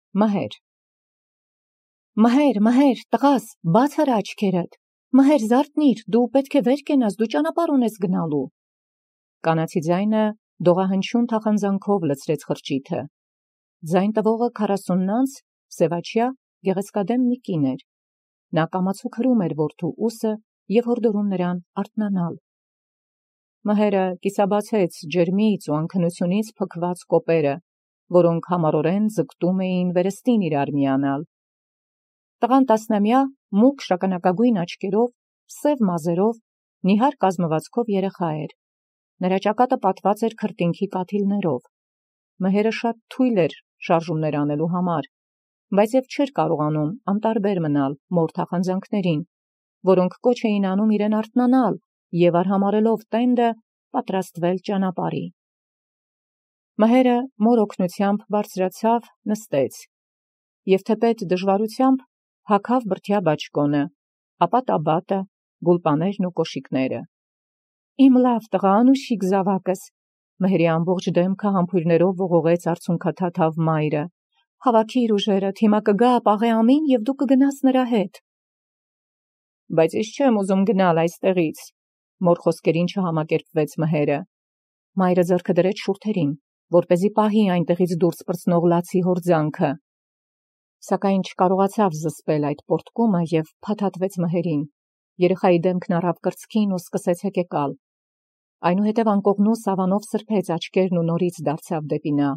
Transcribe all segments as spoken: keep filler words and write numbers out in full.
Մհեր Մհեր, մհեր, տղաս, բաց արա աչքերդ, մհեր զարթնիր, դու պետք է վեր կենաս, դու ճանապարհ ունես գնալու։ Կանացի ձայնը դողահնչյուն թախանձանքով լցրեց խրճիթը։ Ձայն տվողը քառասունն անց սևաչյա գեղեցկադեմ մի կին էր։ Նա կամացու քրում էր որդու ուսը և հորդորում նրան արթնանալ։ Մհերը կիսաբացեց ջերմից ու անքնությունից փքված կոպերը, որոնք համառորեն ձգտում էին վերստին իրար միանալ։ Տղան տասնամյա մուգ շագանակագույն աչքերով, սև մազերով, նիհար կազմվածքով երեխա էր։ Նրա ճակատը պատված էր քրտինքի կաթիլներով։ Մհերը շատ թույլ էր շարժումներ անելու համար, բայց և չէր կարողանում անտարբեր մնալ մոր թախանձանքներին, որոնք կոչ էին անում իրեն արթնանալ և արհամարհելով տենդը պատրաստվել ճանապարհի։ Մհերը մոր օգնությամբ բարձրացավ, նստեց և թեպետ դժվարությամբ հագավ բրդյա բաճկոնը, ապա տաբատը, գուլպաներն ու կոշիկները։ Իմ լավ տղա, անուշիկ զավակս, Մհերի ամբողջ դեմքը համբույրներով ողողեց արցունքաթաթավ մայրը, հավաքիր ուժերդ, հիմա կգա աղե ամին և դու կգնաս նրա հետ։ Բայց ես չեմ ուզում գնալ այստեղից, մոր խոսքերին չհամակերպվեց Մհերը։ Մայրը ձեռքը դրեց շուրթերին, որպեսզի պահի այնտեղից դուրս պրծնող լացի հորձանքը։ Սակայն չկարողացավ զսպել այդ պոռթկումը և փաթաթվեց Մհերին։ Երեխայի դեմքն առավ կրծքին ու սկսեց հեկեկալ։ Այնուհետև անկողնու սավանով սրբեց աչքերն ու նորից դարձավ դեպի նա։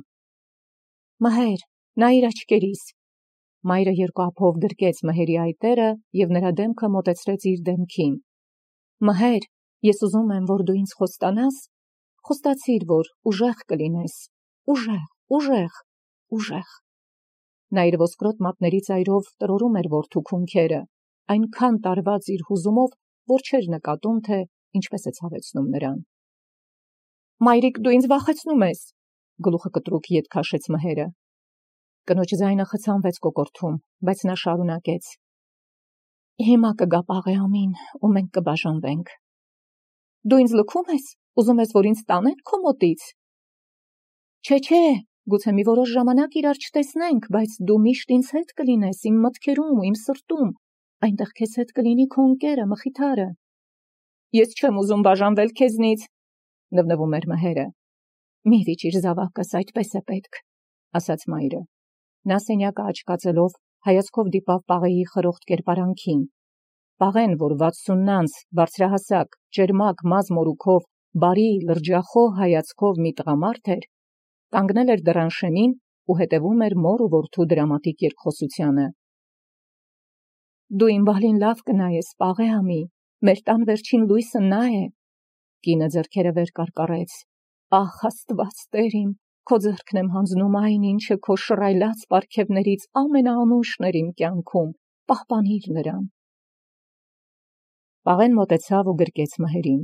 Մհեր, նայիր աչքերիս։ Մայրը երկու ափով գրկեց Մհերի այտերը և նրա դեմքը մոտեցրեց իր դեմքին։ Մհեր, ես ուզում եմ, որ դու ինձ խոստանաս, խոստացիր, որ ուժեղ կլինես, ուժեղ, ուժեղ, ուժեղ։ Նա իր ոսկրոտ մատների ծայրով տրորում էր որդու քունքերը, այնքան տարված իր հուզումով, որ չէր նկատում, թե ինչպես է ցավեցնում նրան։ Մայրիկ, դու ինձ վախեցնում ես, գլուխը կտրուկ ետ քաշեց Մհերը։ Կնոջ ձայնը խցանվեց կոկորդում, բայց նա շարունակեց. Հիմա կգա աղե ամին ու մենք կբաժանվենք։ Դու ինձ լքում ես, ուզում ես, որ ինձ տանեն քո մոտից։ Չէ, չէ, գուցե մի որոշ ժամանակ իրար չտեսնենք, բայց դու միշտ ինձ հետ կլինես, իմ մտքերում ու իմ սրտում, այնտեղ քեզ հետ կլինի քո ընկերը, Մխիթարը։ Ես չեմ ուզում բաժանվել քեզնից, նվնվում էր Մհերը։ Մի վիճիր զավակս, այդպես է պետք, ասաց մայրը։ Նա սենյակը աչկացելով հայացքով դիպավ Պաղեի խրոխտ կերպարանքին։ Պաղեն, որ վաթսունն անց բարձրահասակ, ճերմակ մազ մորուքով, բարի լրջախոհ հայացքով մի տղամարդ էր, կանգնել էր դռան շեմին ու հետևում էր մոր ու որդու դրամատիկ երկխոսությանը։ Դու իմ բալին լավ կնայես, Պաղե ամի, մեր տան վերջին լույսը նա է։ Կինը ձեռքերը վեր կարկառեց։ Ախ, Աստված Տեր իմ, քո ձեռքն եմ հանձնում այն, ինչը քո շռայլած պարգևներից ամենաանուշն էր իմ կյանքում, պահպանիր նրան։ Պաղեն մոտեցավ ու գրկեց Մհերին։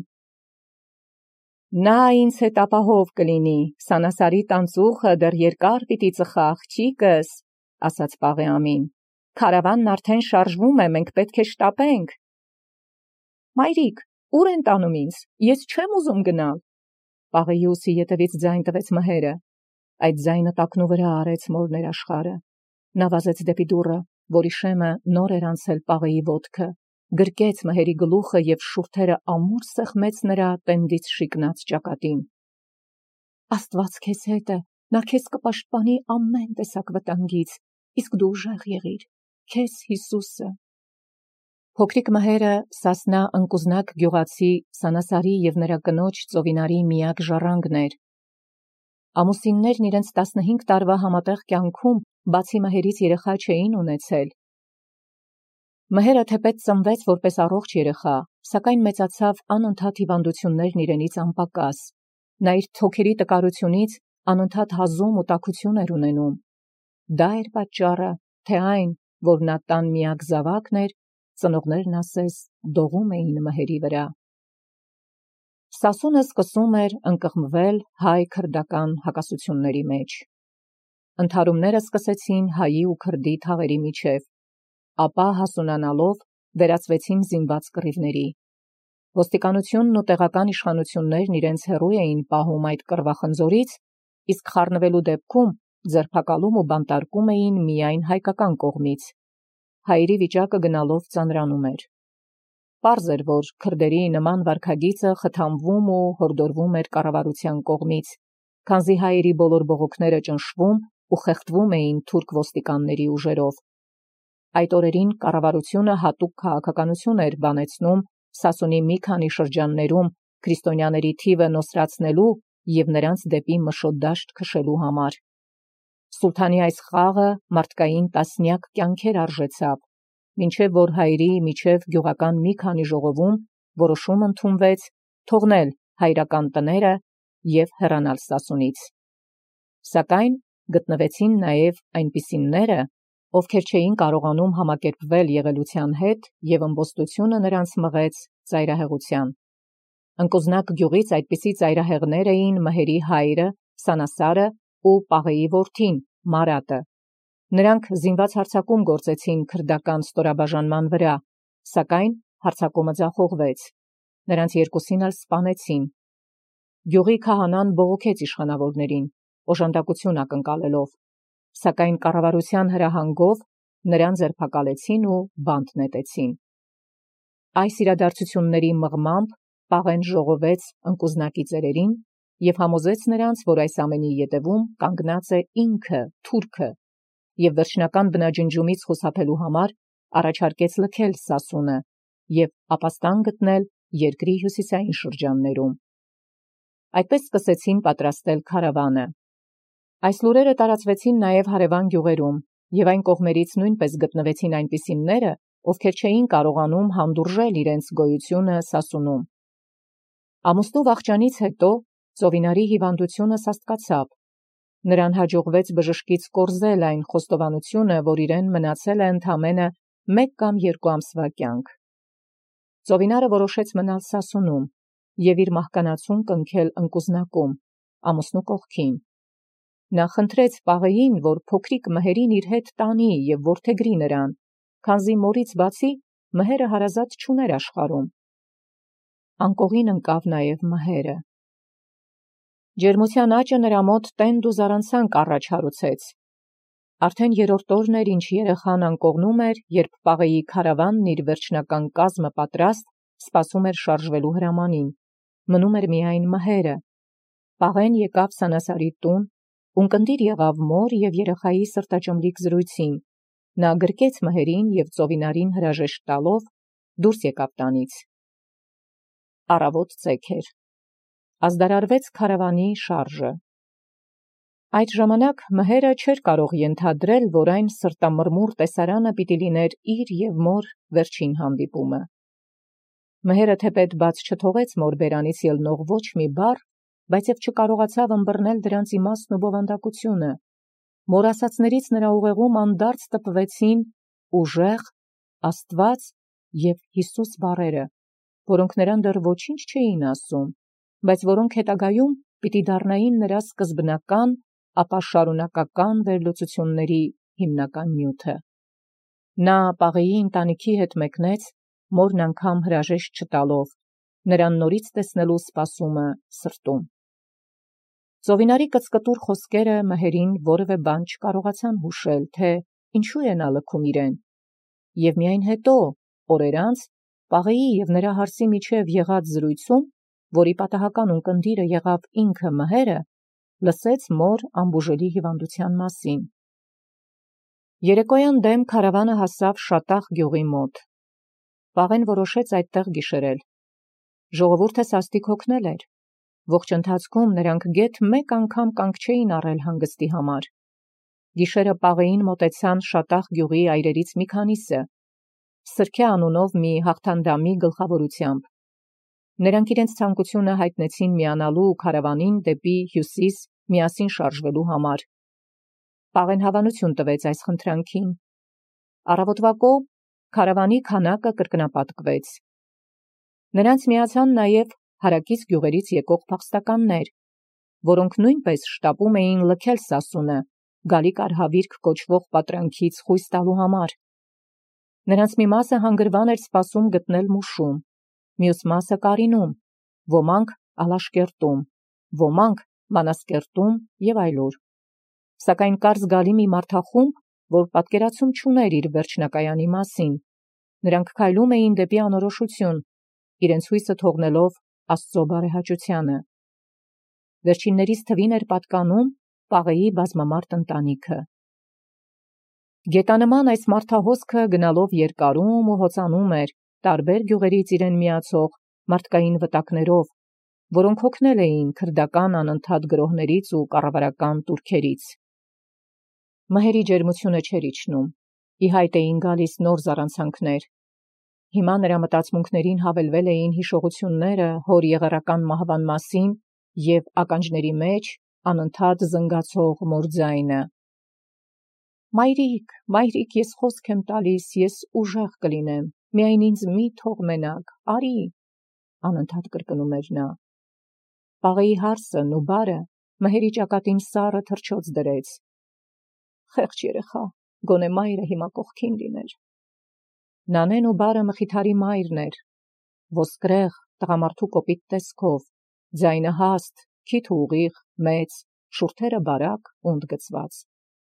Նա ինձ հետ ապահով կլինի, Սանասարի տանծուխը դեռ երկար պիտի ծխա աղջիկս, ասաց Պաղե ամին։ Քարավանն արդեն շարժվում է, մենք պետք է շտապենք։ Մայրիկ, ուր են տանում ինձ, ես չեմ ուզում գնալ։ Պաղեի ուսի ետևից ձայն տվեց Մհերը։ Այդ ձայնը տակնու վրա արեց մոր ներաշխարը։ Նա վազեց դեպի դուռը, որի շեմը նոր էր անցել Պաղեի ոտքը, գրկեց Մհերի գլուխը և շուրթերը ամուր սեղմեց նրա տենդից շիկնած ճակատին։ Աստված քեզ հետ է, նա քեզ կպաշտպանի ամեն տեսակ վտանգից, իսկ դու ուժեղ եղիր, քեզ Հիսուսը։ Փոքրիկ Մհերը Սասնա ընկուզնակ գյուղացի Սանասարի և նրա կնոջ Ծովինարի միակ ժառանգն էր։ Ամուսիններն իրենց տասնհինգ տարվա համատեղ կյանքում բացի Մհերից երեխա չէին ունեցել։ Մհերը թեպետ ծնվեց որպես առողջ երեխա, սակայն մեծացավ անընդհատ հիվանդություններն իրենից անպակաս։ Նա իր թոքերի տկարությունից անընդհատ հազում ու տաքություն էր ունենում։ Դա էր պատճառը, թե այն, որ նա տան միակ զավակն էր, ծնողներն ասես դողում էին Մհերի վրա։ Սասունը սկսում էր ընկղմվել հայ-քրդական հակասությունների մեջ։ Ընդհարումները սկսեցին հայի ու քրդի թաղերի միջև, ապա հասունանալով վերածվեցին զինված կռիվների։ Ոստիկանությունն ու տեղական իշխանություններն իրենց հեռու էին պահում այդ կռվախնձորից, իսկ խառնվելու դեպքում ձերբակալում ու բանտարկում էին միայն հայկական կողմից։ Հայերի վիճակը գնալով ծանրանում էր։ Պարզ էր, որ քրդերի նման վարքագիծը խթանվում ու հորդորվում էր կառավարության կողմից, քանզի հայերի բոլոր բողոքները ճնշվում ու խեղդվում էին թուրք ոստիկանների ուժերով։ Այդ օրերին կառավարությունը հատուկ քաղաքականություն էր բանեցնում Սասունի մի քանի շրջաններում քրիստոնյաների թիվը նոսրացնելու և նրանց դեպի մշոտ դաշտ քշելու համար։ Սուլթանի այս խաղը մարդկային տասնյակ կյանքեր արժեցավ, մինչև որ հայերի միջև գյուղական մի քանի ժողովում որոշում ընդունվեց թողնել հայրական տները և հեռանալ Սասունից։ Սակայն գտնվեցին նաև այնպիսիները, ովքեր չէին կարողանում համակերպվել եղելության հետ և ըմբոստությունը նրանց մղեց ծայրահեղության։ Ընկուզնակ գյուղից այդպիսի ծայրահեղներ էին Մհերի հայրը Սանասարը ու Պաղեի որդին Մարատը։ Նրանք զինված հարձակում գործեցին քրդական ստորաբաժանման վրա, սակայն հարձակումը ձախողվեց։ Նրանց երկուսին էլ սպանեցին։ Գյուղի քահանան բողոքեց իշխանավորներին, օժանդակություն ակնկալելով, սակայն կառավարության հրահանգով նրան ձերբակալեցին ու բանտ նետեցին։ Այս իրադարձությունների մղմամբ Պաղեն ժողովեց ընկուզնակի ծերերին և համոզեց նրանց, որ այս ամենի ետևում կանգնած է ինքը, թուրքը, և վերջնական բնաջնջումից խուսափելու համար առաջարկեց լքել Սասունը և ապաստան գտնել երկրի հյուսիսային շրջաններում։ Այդպես սկսեցին պատրաստել քարավանը։ Այս լուրերը տարածվեցին նաև հարևան գյուղերում, և այն կողմերից նույնպես գտնվեցին այնպիսիները, ովքեր չէին կարողանում հանդուրժել իրենց գոյությունը Սասունում։ Ամուսնու վախճանից հետո ծովինարի հիվանդությունը սաստկացավ։ Նրան հաջողվեց բժշկից կորզել այն խոստովանությունը, որ իրեն մնացել է ընդամենը մեկ կամ երկու ամսվա կյանք։ Ծովինարը որոշեց մնալ Սասունում և իր մահկանացուն կնքել ընկուզնակում, ամուսնու կողքին։ Նա խնդրեց Պաղեին, որ փոքրիկ Մհերին իր հետ տանի և որդեգրի նրան, քանզի մորից բացի Մհերը հարազատ չուներ աշխարհում։ Անկողին ընկավ նաև Մհերը։ Ջերմության աճը նրա մոտ տենդ ու զառանցանք առաջ հարուցեց։ Արդեն երրորդ օրն էր, ինչ երեխան անկողնում էր, երբ Պաղեի քարավանն իր վերջնական կազմը պատրաստ սպասում էր շարժվելու հրամանին։ Մնում էր միայն Մհերը։ Պաղեն եկավ Սանասարի տուն, ունկնդիր եղավ մոր և երեխայի սրտաճմլիկ զրույցին։ Նա գրկեց Մհերին և ծովինարին հրաժեշտ տալով դուրս եկավ տանից։ Առավոտ ծեք էր։ Ազդարարվեց քարավանի շարժը։ Այդ ժամանակ Մհերը չէր կարող ենթադրել, որ այն սրտամրմուռ տեսարանը պիտի լիներ իր և մոր վերջին հանդիպումը։ Մհերը թեպետ բաց չթողեց մոր բերանից ելնող ոչ մի բառ, բայց և չկարողացավ ըմբռնել դրանց իմաստն ու բովանդակությունը։ Մոր ասածներից նրա ուղեղում անդարձ տպվեցին ուժեղ, Աստված և Հիսուս բառերը, որոնք նրան դեռ ոչինչ չէին ասում, բայց որոնք հետագայում պիտի դառնային նրա սկզբնական, ապա շարունակական վերլուծությունների հիմնական նյութը։ Նա Պաղեի ընտանիքի հետ մեկնեց, մորն անգամ հրաժեշտ չտալով, նրան նորից տեսնելու սպասումը սրտում։ Ծովինարի կծկտուր խոսքերը Մհերին որևէ բան չկարողացան հուշել, թե ինչու է նա լքում իրեն։ Եվ միայն հետո, օրեր անց, Պաղեի և նրա հարսի միջև եղած զրույցում, որի պատահական ունկնդիրը եղավ ինքը Մհերը, լսեց մոր անբուժելի հիվանդության մասին։ Երեկոյան դեմ քարավանը հասավ Շատախ գյուղի մոտ։ Պաղեն որոշեց այդտեղ գիշերել։ Ժողովուրդը սաստիկ հոգնել էր։ Ողջ ընթացքում նրանք գեթ մեկ անգամ կանգ չէին առել հանգստի համար։ Գիշերը Պաղեին մոտեցան Շատախ գյուղի այրերից մի քանիսը, Սրքե անունով մի հաղթանդամի գլխավորությամբ։ Նրանք իրենց ցանկությունը հայտնեցին միանալու քարավանին դեպի հյուսիս միասին շարժվելու համար։ Պաղեն հավանություն տվեց այս խնդրանքին։ Առավոտվա կողմ քարավանի քանակը կրկնապատկվեց։ Նրանց միացան նաև հարակից գյուղերից եկող փախստականներ, որոնք նույնպես շտապում էին լքել Սասունը, Գալիկ արհավիրք կոչվող պատրանքից խույս տալու համար։ Նրանց մի մասը հանգրվան էր սպասում գտնել Մուշում, մյուս մասը Կարինում, ոմանք Ալաշկերտում, ոմանք Մանասկերտում և այլուր։ Սակայն կար զգալի մի մարդախումբ, որ պատկերացում չուներ իր վերջնակայանի մասին. նրանք քայլում էին դեպի անորոշություն, իրենց հույսը թողնելով Աստծո բարեհաճությանը։ Վերջիններից թվին էր պատկանում Պաղեի բազմամարդ ընտանիքը։ Գետանման այս մարդահոսքը գնալով երկարում ու հոծանում էր տարբեր գյուղերից իրեն միացող մարդկային վտակներով, որոնք հոգնել էին քրդական անընդհատ գրոհներից ու կառավարական տուրքերից։ Մհերի ջերմությունը չէր իջնում, ի հայտ էին գալիս նոր զառանցանքներ։ Հիմա նրա մտածմունքներին հավելվել էին հիշողությունները հոր եղեռական մահվան մասին և ականջների մեջ անընդհատ զնգացող մոր ձայնը. «Մայրիկ, մայրիկ, ես խոսք եմ տալիս, ես ուժեղ կլինեմ, միայն ինձ մի թող մենակ, արի», անընդհատ կրկնում էր նա։ Պաղեի հարսը Նուբարը մհերի ճակատին սառը թռչոց դրեց։ «Խեղճ երեխա, գոնե մայրը հիմա կողքին լիներ»։ Նանե Նուբարը Մխիթարի մայրն էր, ոսկրեղ տղամարդու կոպիտ տեսքով, ձայնը հաստ, քիթ ու ուղիղ, մեծ, շուրթերը բարակ ու ընդգծված։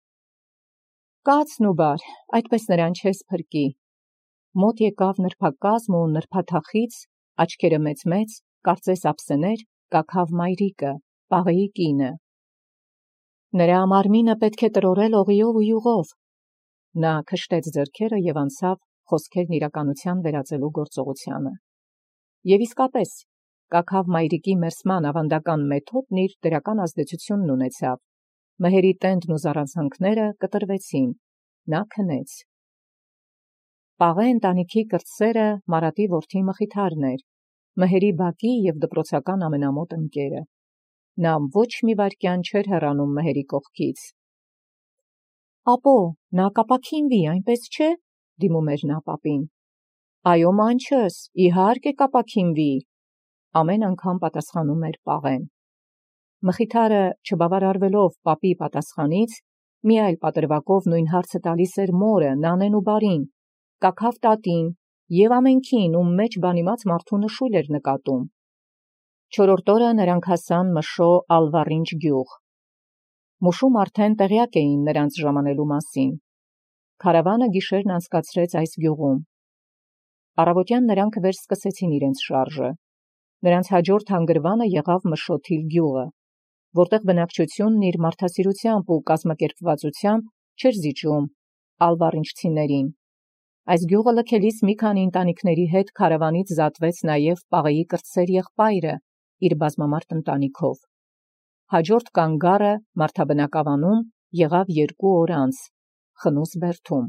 «Կաց Նուբար, այդպես նրան չես փրկի»։ Մոտ եկավ նրբակազմ ու նրբաթախից, աչքերը մեծ-մեծ, կարծես ափսեներ, կաքավ մայրիկը, Պաղեի կինը։ Նրա մարմինը պետք է տրորել օղիով ու յուղով։ Նա քշտեց ձեռքերը և անցավ խոսքերն իրականության վերածելու գործողությանը։ Եվ իսկապես, կաքավ մայրիկի մերսման ավանդական մեթոդն իր դրական ազդեցությունն ունեցավ։ Մհերի տենդն ու զառանցանքները կտրվեցին, նա քնեց։ Պաղե ընտանիքի կրտսերը Մարատի որդի Մխիթարն էր, մհերի բակի և դպրոցական ամենամոտ ընկերը։ Նա ոչ մի վայրկյան չէր հեռանում մհերի կողքից։ «Ապո, նա կապաքինվի, այնպես չէ՞, դիմում էր նա պապին։ «Այո, մանչս, իհարկե կապաքինվի», ամեն անգամ պատասխանում էր Պաղեն։ Մխիթարը, չբավարարվելով պապի պատասխանից, մի այլ պատրվակով նույն հարցը տալիս էր մորը, Նանե Նուբարին, կաքավ տատին և ամենքին, ում մեջ բանիմաց մարդու նշույլ էր նկատում։ Չորրորդ օրը նրանք հասան Մշո Ալվառինչ գյուղ։ Մուշում արդեն տեղյակ էին նրանց ժամանելու մասին։ Քարավանը գիշերն անցկացրեց այս գյուղում։ Առավոտյան նրանք վերսկսեցին իրենց շարժը։ Նրանց հաջորդ հանգրվանը եղավ Մշոթիլ գյուղը, որտեղ բնակչությունն իր մարդասիրությամբ ու կազմակերպվածությամբ չէր զիջում ալվառինչցիներին։ Այս գյուղը լքելիս մի քանի ընտանիքների հետ քարավանից զատվեց նաև Պաղեի կրտսեր եղբայրը իր բազմամարդ ընտանիքով։ Հաջորդ կանգառը մարդաբնակավանում եղավ երկու օր անց, Խնուս բերդում։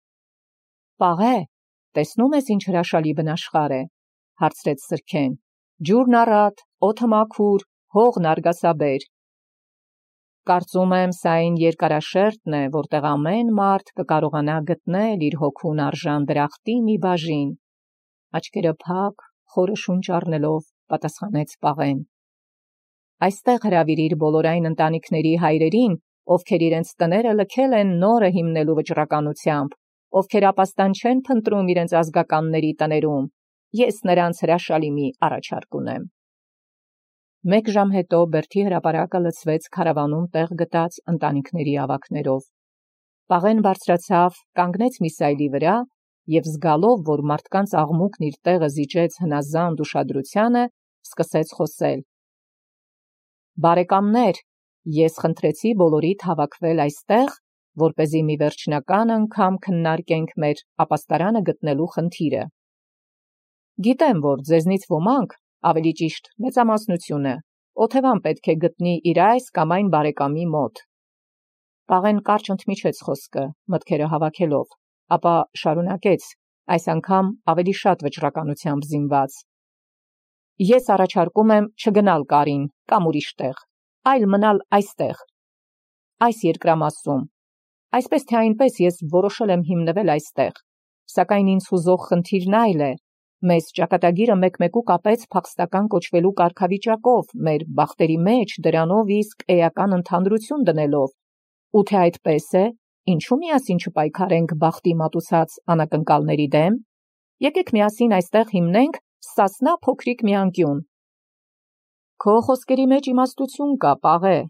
«Պաղե, տեսնում ես ինչ հրաշալի բնաշխար է», հարցրեց Սրքեն։ «Ջուրն առատ, օդը մաքուր, հողն արգասաբեր»։ «Կարծում եմ, սա այն երկարաշերտն է, որտեղ ամեն մարդ կկարողանա գտնել իր հոգուն արժան դրախտի մի բաժին», աչքերը փակ, խորը շունչ առնելով պատասխանեց Պաղեն։ «Այստեղ հրավիրիր բոլոր այն ընտանիքների հայրերին, ովքեր իրենց տները լքել են նորը հիմնելու վճռականությամբ, ովքեր ապաստան չեն փնտրում իրենց ազգականների տներում, ես նրանց հրաշալի մի առաջարկ ունեմ»։ Մեկ ժամ հետո բերդի հրապարակը լցվեց քարավանում տեղ գտած ընտանիքների ավագներով։ Պաղեն բարձրացավ, կանգնեց մի սայլի վրա և զգալով, որ մարդկանց աղմուկն իր տեղը զիջեց հնազանդ ուշադրությանը, սկսեց խոսել. «Բարեկամներ, ես խնդրեցի բոլորիդ հավաքվել այստեղ, որպեսզի մի վերջնական անգամ քննարկենք մեր ապաստարանը գտնելու խնդիրը։ Գիտեմ, որ ձեզնից ոմանք, ավելի ճիշտ մեծամասնությունը, օթևան պետք է գտնի իր այս կամ այն բարեկամի մոտ»։ Պաղեն կարճ ընդմիջեց խոսքը, մտքերը հավաքելով, ապա շարունակեց, այս անգամ ավելի շատ վճռականությամբ զինված. «Ես առաջարկում եմ չգնալ Կարին կամ ուրիշ տեղ, այլ մնալ այստեղ, այս երկրամասում։ Այսպես թե այնպես ես որոշել եմ հիմնվել այստեղ, սակայն ինձ հուզող խնդիրն այլ է. մեզ ճակատագիրը մեկ-մեկու կապեց փախստական կոչվելու կարգավիճակով, մեր բախտերի մեջ դրանով իսկ էական ընդհանրություն դնելով, ու թե այդպես է, ինչու միասին չպայքարենք բախտի մատուցած անակնկալների դեմ։ Եկեք միասին այստեղ հիմնենք Սասնա փոքրիկ մի անկյուն»։ «Քո խոսքերի մեջ իմաստություն կա, Պաղե,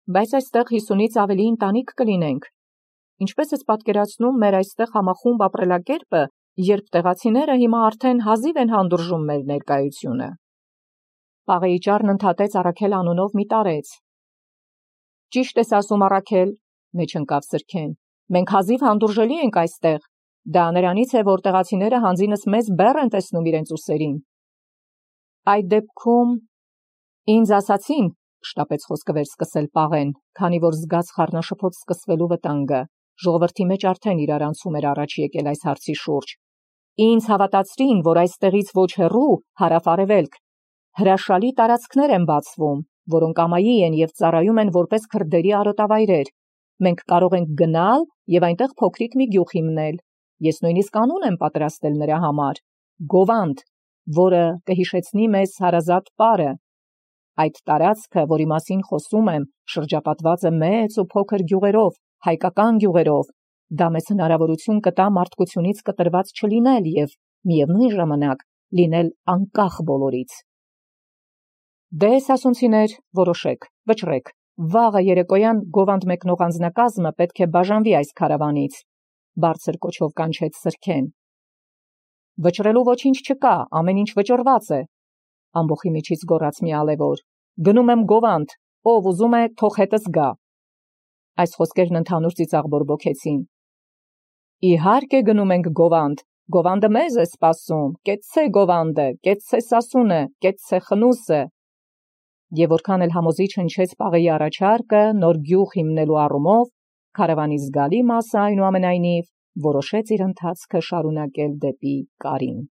Բայց այստեղ հիսունից ավելի ընտանիք կլինենք։ Ինչպես ես պատկերացնում մեր այստեղ համախումբ ապրելակերպը, երբ տեղացիները հիմա արդեն հազիվ են հանդուրժում մեր ներկայությունը։ Պաղեի ճառն ընդհատեց Առաքել անունով մի տարեց։ Ճիշտ ես ասում, Առաքել, մեջ ընկավ Սրքեն, մենք հազիվ հանդուրժելի ենք այստեղ, դա նրանից է, որ տեղացիները հանձինս մեզ բեռ են տեսնում իրենց ուսերին։ Այդ դեպքում ինձ ասացին, շտապեց խոսքը վերսկսել Պաղեն, քանի որ զգաց խառնաշփոթ սկսվելու վտանգը, ժողովրդի մեջ արդեն իրարանցում էր առաջ եկել այս հարցի շուրջ։ Ինձ հավատացրին, որ այստեղից ոչ հեռու, հարավ-արևելք, հրաշալի տարածքներ են բացվում, որոնք ամայի են և ծառայում են որպես քրդերի արոտավայրեր։ Մենք կարող ենք գնալ և այնտեղ փոքրիկ մի գյուղ հիմնել։ Ես նույնիսկ անուն եմ պատրաստել նրա համար՝ Գովանդ, որը կհիշեցնի մեզ հարազատ պարը։ Այդ տարածքը, որի մասին խոսում եմ, շրջապատված է մեծ ու փոքր գյուղերով, հայկական գյուղերով։ Դա մեզ հնարավորություն կտա մարդկությունից կտրված չլինել և միևնույն ժամանակ լինել անկախ բոլորից։ Դե սասունցիներ, որոշեք, վճռեք, վաղը երեկոյան Գովանդ մեկնող անձնակազմը պետք է բաժանվի այս քարավանից, բարձր կոչով կանչեց Սրքեն։ Վճռելու ոչինչ չկա, ամեն ինչ վճռված է, ամբոխի միջից գոռաց մի ալևոր։ Գնում եմ Գովանդ, ով ուզում է, թող հետս գա։ Այս խոսքերն ընդհանուր ծիծաղ բորբոքեցին։ Իհարկե գնում ենք Գովանդ, Գովանդը մեզ է սպասում, կեցցե Գովանդը, կեցցե Սասունը, կեցցե Խնուսը։ Եվ որքան էլ համոզիչ հնչեց Պաղեի առաջարկը նոր գյուղ հիմնելու առումով, քարավանի զգալի մասը այնուամենայնիվ որոշեց իր ընթացքը շարունակել դեպի Կարին։